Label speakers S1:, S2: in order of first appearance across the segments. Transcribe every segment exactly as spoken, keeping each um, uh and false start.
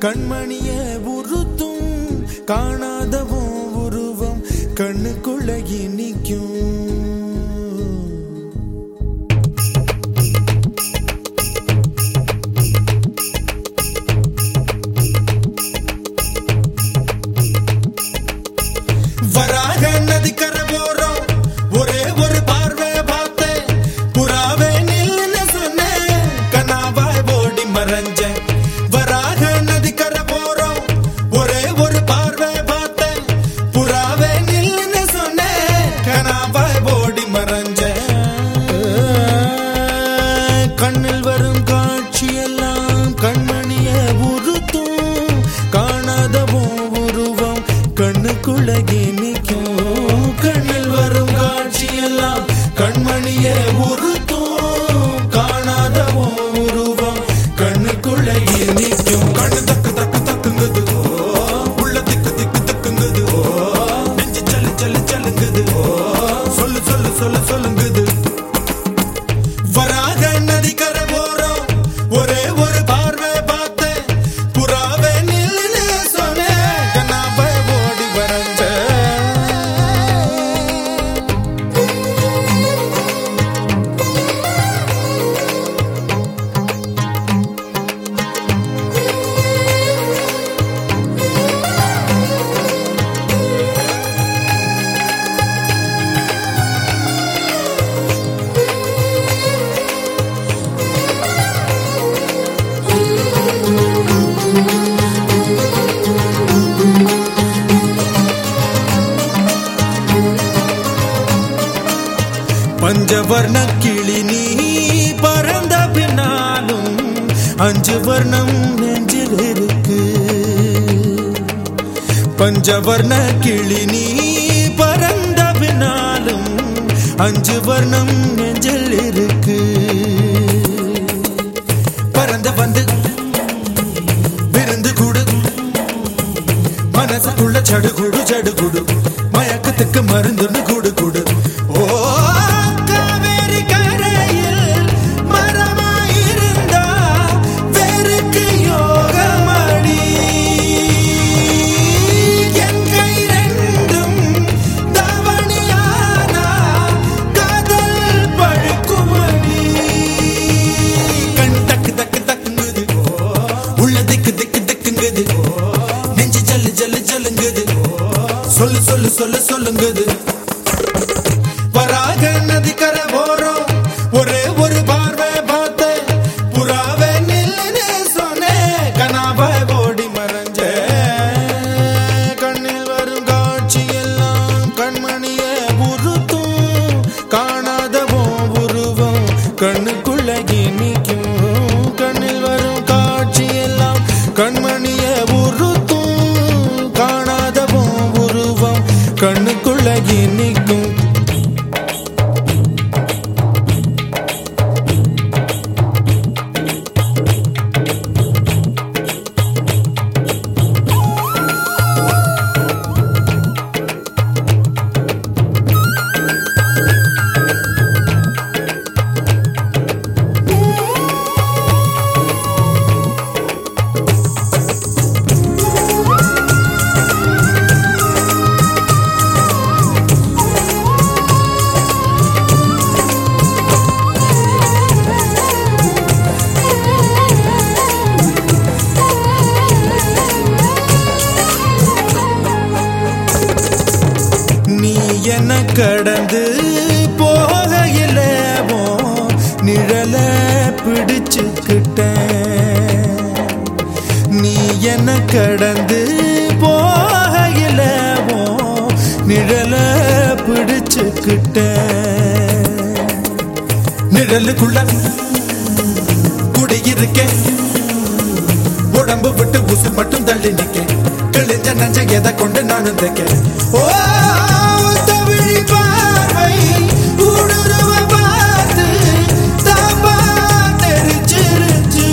S1: கண்மணிய உறுத்தும் காணாதவும் உருவம் கண்ணுக்குள்ள நிற்கும். வராக நதிக்கர போறோம் ஒரே ஒரு பார்வை பார்த்தேன் புறாவே நில்லுன்னு சொன்னேன் கனாவாய் ஓடி மறைஞ்சேன். வராக நதிக்கர போறோம் ஒரே ஒரு பார்வை பார்த்தேன் புறாவே நில்லுன்னு சொன்னேன் கனாவாய் ஓடி மறைஞ்சேன். கண்ணில் வரும் காட்சி எல்லாம் கண்மணிய உறுத்தும் காணாதவும் உருவம் கண்ணுக்குள்ள நிற்கும். கண்ணில் வரும் காட்சி எல்லாம் கண்மணிய உறுத்தும் காணாதவும் உருவம் கண்ணுக்குள்ள நிற்கும். கண்ணு தக்கு தக்கு தக்குங்குது உள்ள திக்கு திக்கு தக்குங்குது நெஞ்சு சல்லு சல்லு சல்லுங்குது சொல்லு சொல்லு சொல்லு சொல்லுங்குது. வராக நதிக்கர போறோம் ஒரே ஒரு பார்வை பார்த்தேன் புறாவே நில்லுன்னு சொன்னேன் கனாவாய் ஓடி மறைஞ்சேன். பஞ்சவர்ண கிளி நீ பறந்த பின்னாலும் அஞ்சு வர்ணம் நெஞ்சில் இருக்கு. பஞ்சவர்ண கிளி நீ பறந்த பின்னாலும் அஞ்சு வர்ணம் நெஞ்சில் இருக்கு. பறந்து வந்து விருந்து குடு மனசுக்குள்ள சடுகுடு சடுகுடு மயக்கத்துக்கு மருந்துன்னு குடு குடு. ஓ காவேரி கரையில் மரமாயிருந்தா வெறுக்கு யோகமடி என் கை ரெண்டும் தவணியானா காதல் பழுக்குமடி. கண் தக்கு தக்கு தக்குங்குது உள்ள திக்கு திக்கு திக்குங்குது நெஞ்சு ஜல்லு ஜல்லு ஜல்லுங்குது சொல்லு சொல்லு சொல்லு சொல்லுங்குது. வராக நதிக்கர போறோம் ஒரே ஒரு பார்வை பார்த்தேன் புறாவே நில்லுன்னு சொன்னேன் கனாவாய் ஓடி மறைஞ்சேன். கண்ணில் வரும் காட்சி எல்லாம் கண்மணிய உறுத்தும் காணாதவும் உருவம் கண்ணுக்குள்ள நிற்கும். கண்ணில் வரும் காட்சி எல்லாம் கண்மணிய உறுத்தும் காணாதவும் உருவம் கண்ணுக்குள்ள நிற்கும். என்ன கடந்து போகையில நிழல பிடிச்சுக்கிட்டேன். நீ என்ன கடந்து போகையில நிழல பிடிச்சுக்கிட்டேன். நிழலுக்குள்ள குடியிருக்கேன் உடம்பு விட்டு உசு மட்டும் தள்ளி நிக்க கிழிஞ்ச நஞ்ச எதை கொண்டு நானும் தைக்க. ஓ தமிழ் பார்வை ஊடுருவ பார்த்து தாப்பா தெரிச்சிருச்சு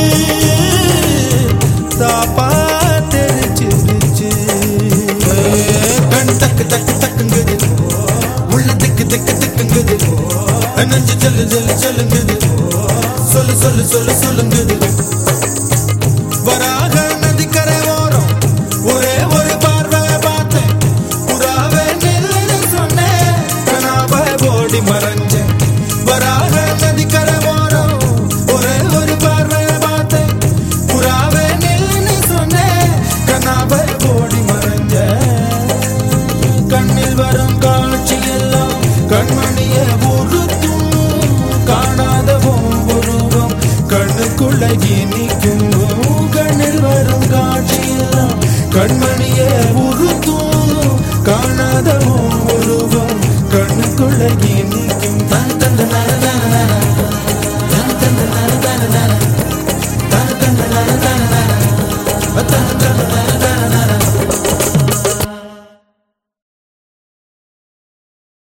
S1: தாப்பா தெரிச்சிருச்சு. கண் தக்கு தக்கு தக்குங்குது உள்ள திக்கு திக்கு திக்குங்குது நஞ்சு செல்லு செல்லு செல்லுங்குது சொல்லு சொல்லு சொல்லு சொல்லுங்குது. வராக நதிக்கு ஓடி மறைஞ்ச வராக நதிக்கரை ஓரம் ஒரே ஒரு பார்வை பார்த்தேன் புறாவே நின்னு சொன்னேன் கனாவை ஓடி மறைஞ்ச கண்ணில் வரும் காட்சி எல்லாம் கண்மணிய உறுத்தும் காணாத உருவம் கண்ணுக்குள்ள இனிக்கும் கண்ணில் வரும் காட்சி எல்லாம் கண்மணிய உறுத்தும் காணாத உருவம் கண்ணுக்குள்ள இனிக்கும் தன் தந்த நர